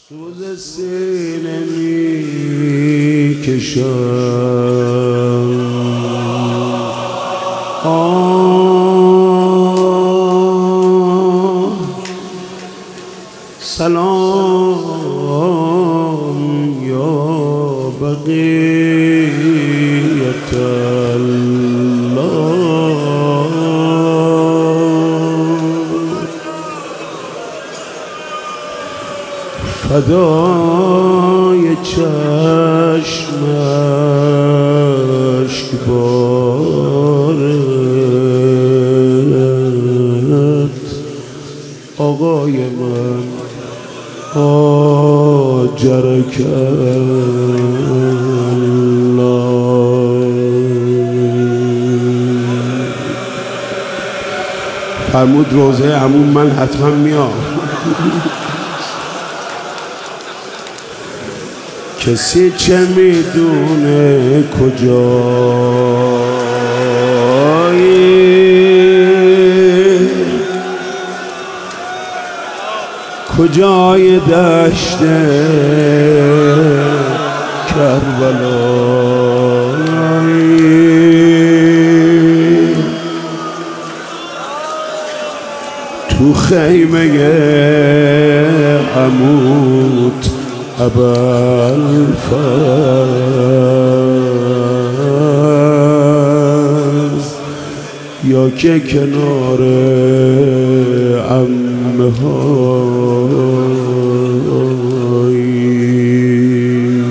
سوز سینه می کشم سلام یا بقیت الله فدای چشم اشکبارت آقای من آجرک الله. فرمود روزه عموم من حتما میام. کسی چه میدونه کجای دشت کربلایی تو خیمه عمود ابوالفضل یا که کنار عمه هایی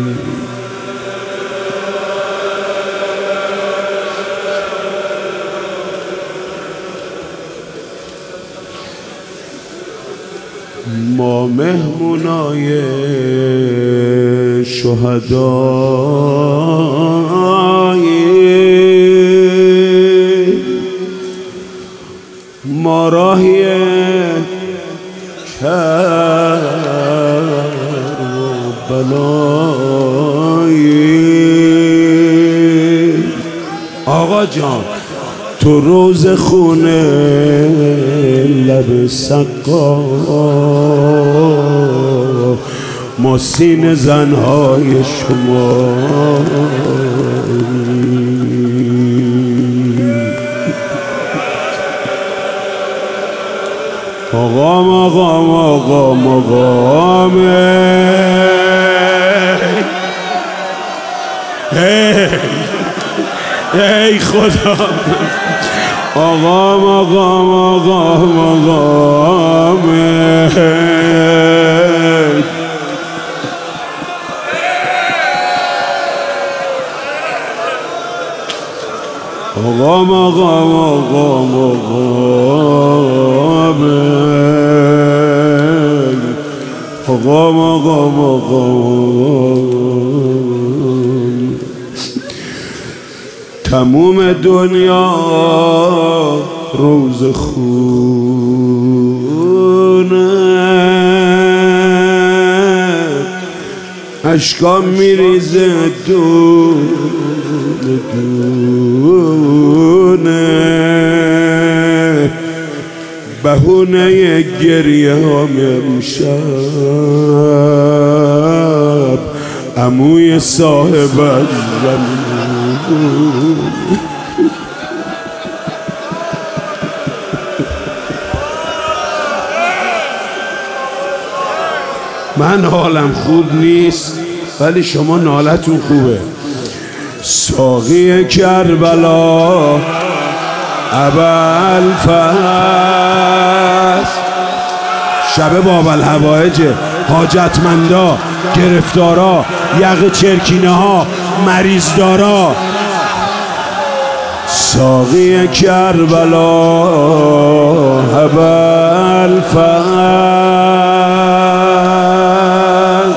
ما مهمونای شهدایی ما راهی کربلایی. آقا جان تو روز خونه لب سقا ما سینه زنهای شما مقام ای خدا آقا مقام تموم دنیا روز خونه اشکام میریزه دونه دونه بهونه گریه هم امشب عموی صاحب زمین من حالم خوب نیست ولی شما نالتون خوبه. ساقی کربلا ابوالفضل شب باب‌الهوایج حاجتمندا گرفتارا یقه چرکینه ها مریضدارا ساقی کربلا ابوالفضل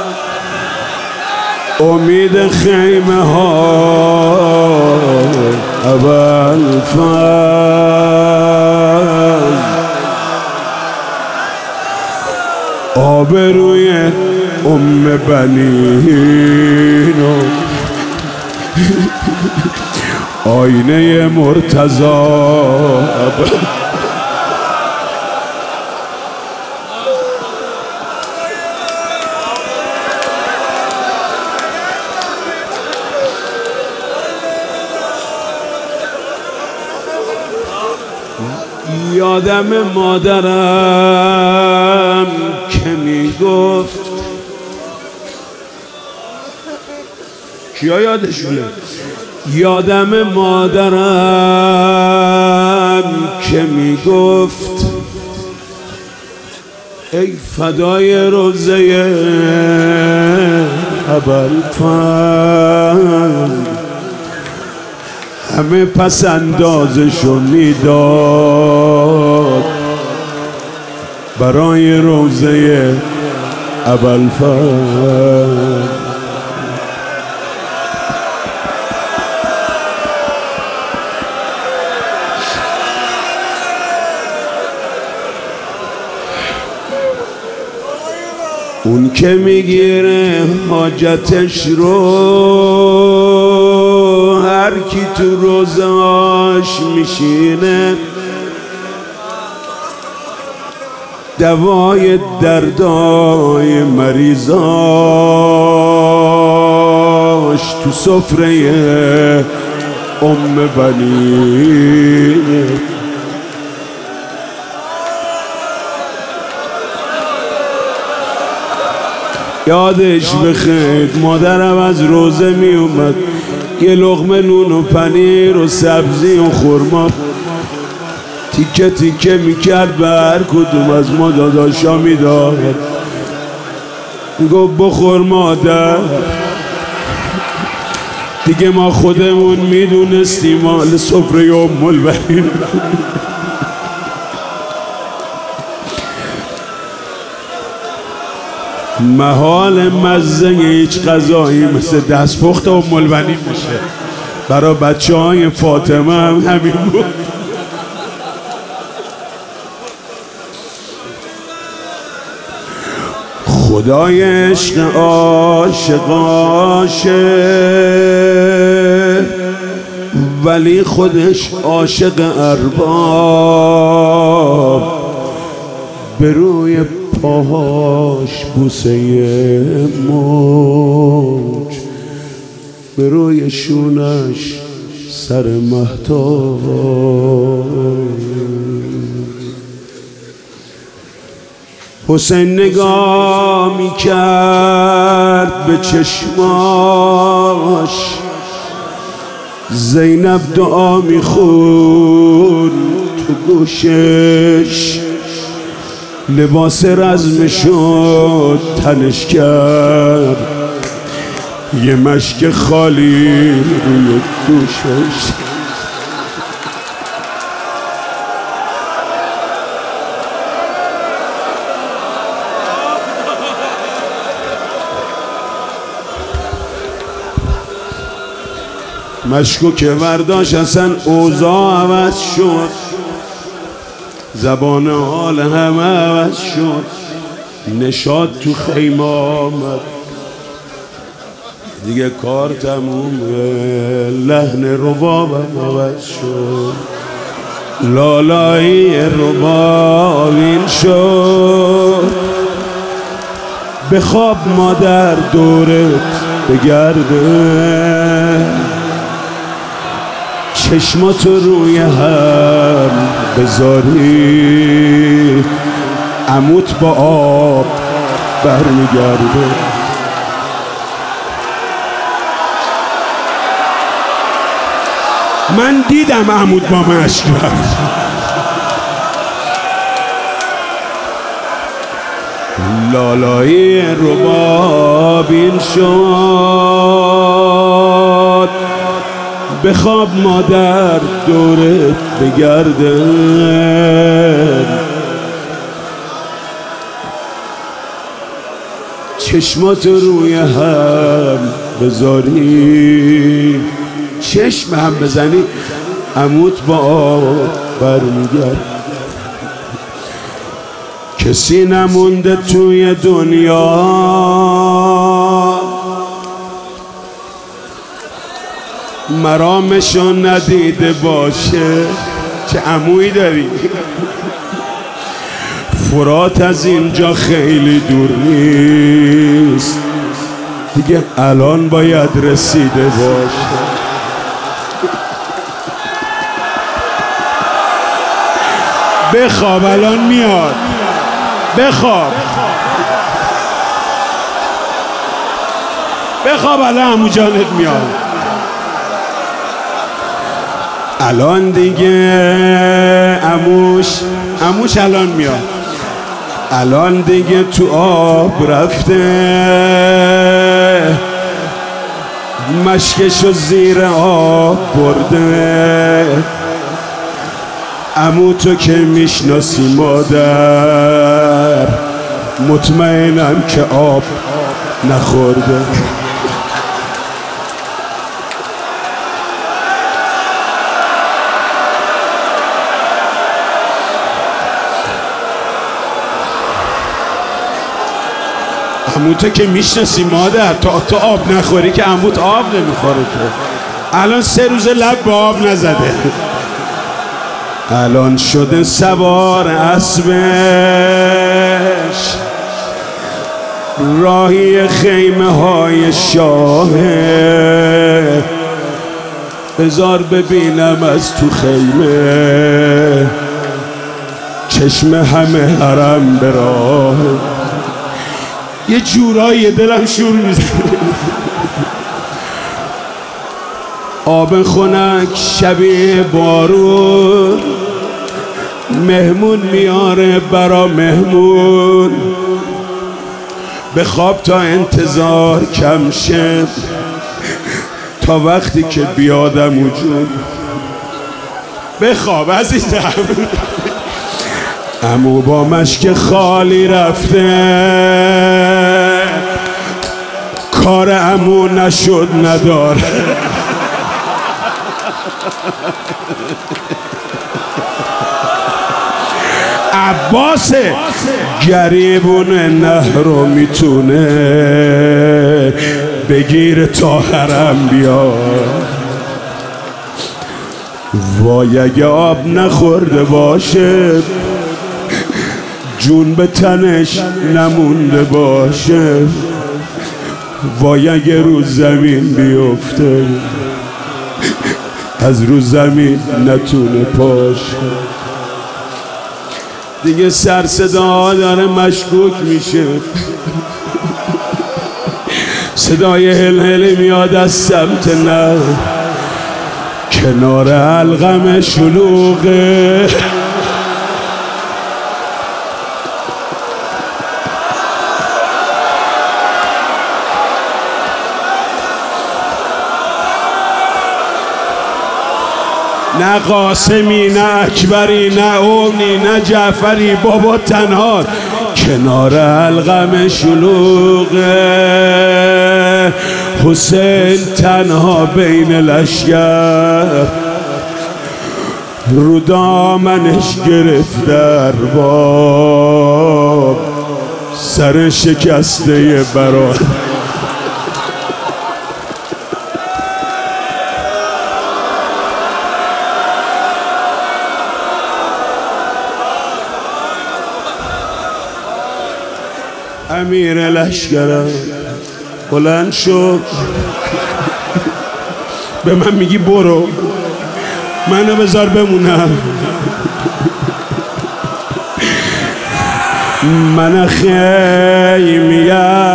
امید خیمه ها ابوالفضل آبروی ام بنین آینه مرتضی یادم مادرم که میگفت، کیا یادشونه؟ یادم مادرم که میگفت ای فدای روزه ابوالفضل، همه پس اندازشو میداد برای روزه ابوالفضل. اون که میگیره حاجتش رو، هر کی تو روزاش میشینه دوای دردای مریضاش تو سفره بنی. یادش بخیر مادرم از روزه می اومد یه لقمه نون و پنیر و سبزی و خرما تیکه تیکه میکرد به هر کدوم از ما داداشا میداد. میگفت بخور مادر. دیگه ما خودمون میدونستیم مال سفره ام البنین. محال مزه هیچ غذایی مثل دستپخت ام البنین میشه. برای بچه های فاطمه هم همین بود. خدای عشق عاشق عاشق، ولی خودش عاشق ارباب. به روی پاهاش بوسه موج، به روی شونش سر مهتاب. حسین نگاه میکرد به چشماش، زینب دعا میخون تو گوشش، لباس رزمشو تنش کرد، یه مشک خالی روی دوشش. مشکو که برداشت اصلا اوضاع عوض شد، زبان حال همه عوض شد، نشاط تو خیمه آمد، دیگه کار تمومه، لحن ربابم عوض شد، لالایی ربابین شد. بخواب مادر دورت بگرده، چشماتو روی هم بذاری، عموت با آب برمیگرده. من دیدم عموت با مشک رفت. لالایی ربابین شد، بخواب مادر دورت بگرده، چشمات روی هم بذاری، چشم هم بزنی، عموت با آب برمیگرد. کسی نمونده توی دنیا مرامشو ندیده باشه. چه عمویی داری؟ فرات از اینجا خیلی دور نیست، دیگه الان باید رسیده باشه. بخواب الان میاد، بخواب بخواب الان عمو جانت میاد. الان دیگه عموش الان میاد. الان دیگه تو آب رفته، مشکشو زیر آب برده. عمو تو که میشناسی مادر، مطمئنم که آب نخورده. عمو تو که میشناسی مادر، تا آب نخوری که عموت آب نمیخوره که. الان 3 روز لب به آب نزده، الان شده سوار اسبش، راهی خیمه های شاهه. بذار ببینم از تو خیمه، چشم همه حرم به راه. یه جورایی دلم شور میزنه. آب خنک شبیه بارون، مهمون میاره برا مهمون. به خواب تا انتظار کم شه، تا وقتی که بیادم وجود. بخواب عزیزم. عمو با مشک خالی رفته، کار عمو نشد نداره. عباس گریبون نهر رو میتونه بگیر تا حرم بیاد. وای اگه آب نخورده باشه، جون به تنش نمونده باشه. وای اگه رو زمین بیفته، از رو زمین نتونه پاش. دیگه سر صدا داره مشکوک میشه. صدای هل میاد از سمت نه، کنار الغم شلوغه. نه قاسمی، نه اکبری، نه اونی، نه جعفری، بابا تنها کنار الغم شلوغه. حسین تنها بین لشگر، رو دامنش گرفت در باب، سر شکسته برات. امیر لشکرم بلند شد، به من میگی برو، منو بذار بمونم. من خیمی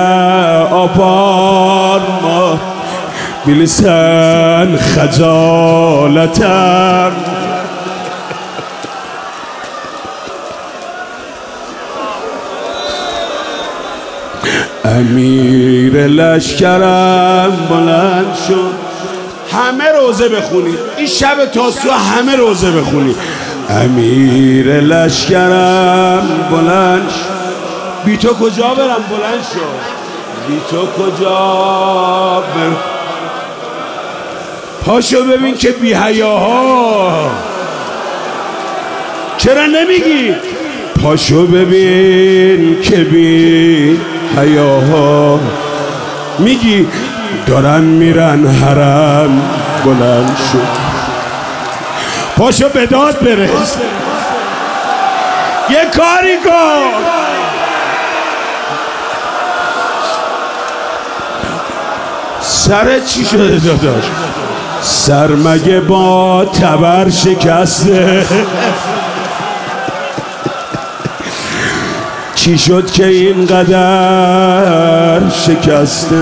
آبان ما بلسان خجالتم. امیر لشکرم بلند شد. همه روزه بخونید این شب تاسوعا، همه روزه بخونید. امیر لشکرم بلند شد. بی تو کجا برم؟ بلند شد. بی تو کجا برم؟ پاشو ببین که بی حیاها چرا نمیگی؟ پاشو ببین که بی حیاها میگی دارن میرن حرم. بلند شد. پاشو به داد برس، یه کاری کن. سرت چی شده داداش؟ سر مگه با تبر شکسته؟ چی شد که اینقدر شکسته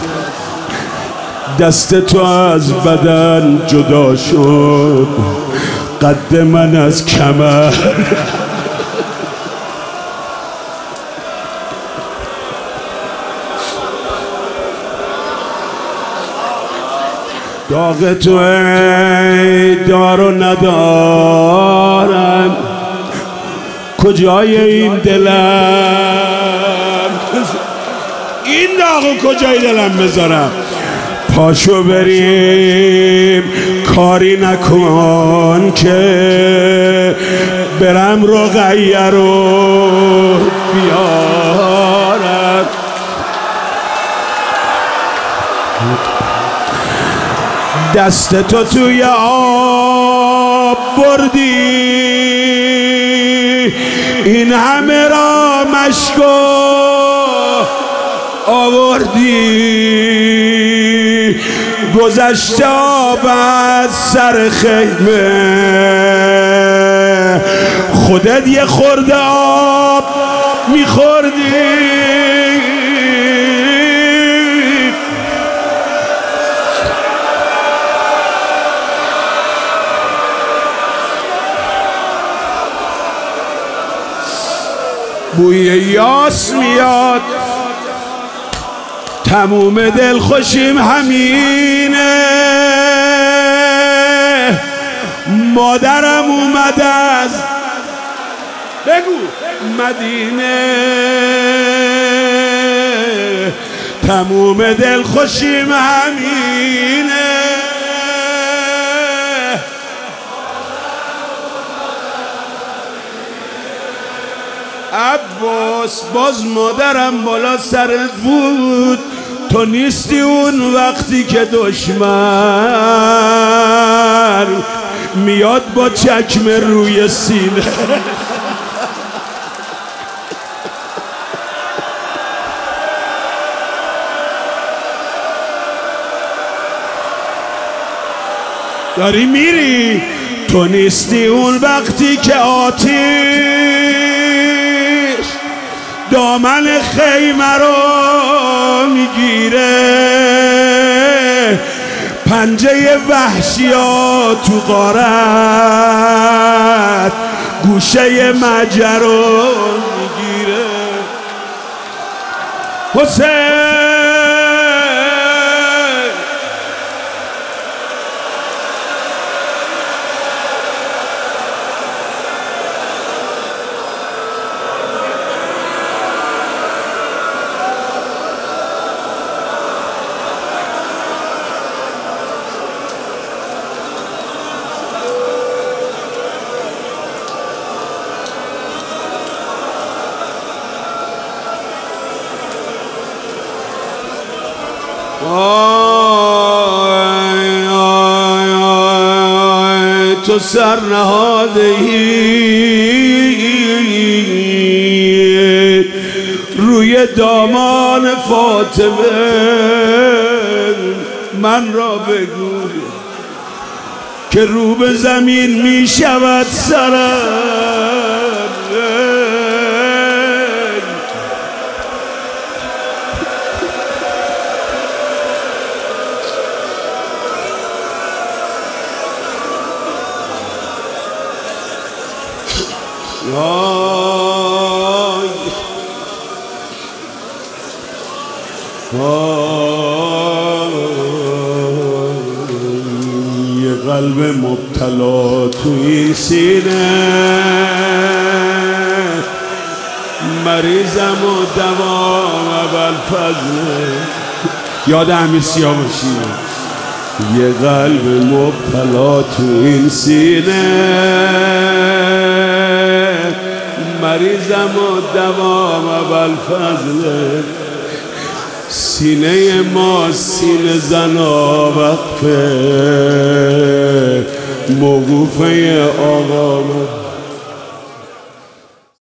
دست تو از بدن جدا شد قد من از کمر داغ تو ای دار و ندارم کجای این دلم این داغو کجای دلم بذارم پاشو بریم کاری نکن که برم رقیه رو بیارم دست تو توی آب بردی این همه را مشکو آوردی گذشته آب از سر خیمه خودت یه خورده آب میخوردی بوی یاس میاد تموم دلخوشیم همینه مادرم اومد از بگو مدینه تموم دلخوشیم همینه عباس باز مادرم بالا سرت بود تو نیستی اون وقتی که دشمن میاد با چکمه روی سینه داری میری تو نیستی اون وقتی که آتیش دامن خیمه رو میگیره پنجه وحشیا تو غارت گوشه مجر رو میگیره حسین تو سر نهاده‌ای روی دامان فاطمه من را بگو که رو به زمین می شود سرم یه قلب مبتلا تو این سینه مریضم و دوام ابوالفضل یاد امیر سیاه باشی یه قلب مبتلا تو این سینه مریضم و دوام ابوالفضل سینه ما سینه زنا وقفه موقوفه آقا